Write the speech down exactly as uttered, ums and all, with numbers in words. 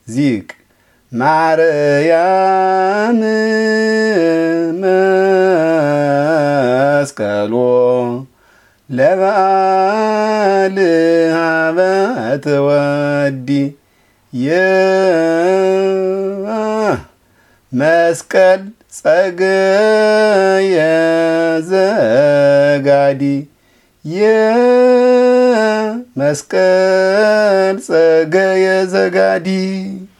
ዚቅ ማርያም መስቀሎ ለበዓል ሀበት ወዲ የመስቀል ጸገየ ዘጋዲ የመስቀል ጸገየ ዘጋዲ